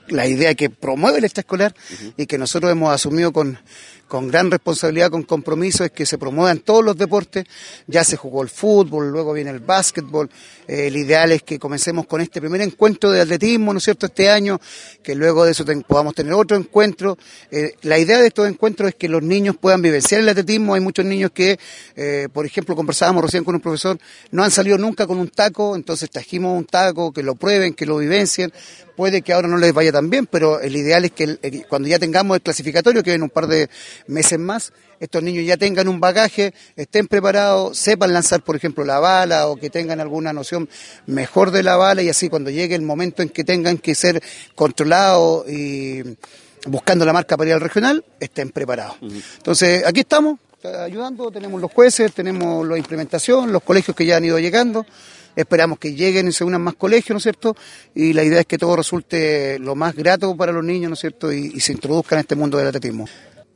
la idea que promueve el extraescolar y que nosotros hemos asumido con gran responsabilidad, con compromiso, es que se promuevan todos los deportes. Ya se jugó el fútbol, luego viene el básquetbol. El ideal es que comencemos con este primer encuentro de atletismo, ¿no es cierto?, este año, que luego de eso podamos tener otro encuentro. La idea de estos encuentros es que los niños puedan vivenciar el atletismo. Hay muchos niños que, por ejemplo, conversábamos recién con un profesor, no han salido nunca con un taco, entonces trajimos un taco, que lo prueben, que lo vivencien. Puede que ahora no les vaya tan bien, pero el ideal es que cuando ya tengamos el clasificatorio, que en un par de meses más, estos niños ya tengan un bagaje, estén preparados, sepan lanzar, por ejemplo, la bala, o que tengan alguna noción mejor de la bala, y así cuando llegue el momento en que tengan que ser controlados y buscando la marca para ir al regional, estén preparados. Entonces, aquí estamos ayudando, tenemos los jueces, tenemos la implementación, los colegios que ya han ido llegando. Esperamos que lleguen y se unan más colegios, ¿no es cierto? Y la idea es que todo resulte lo más grato para los niños, ¿no es cierto? Y se introduzcan en este mundo del atletismo.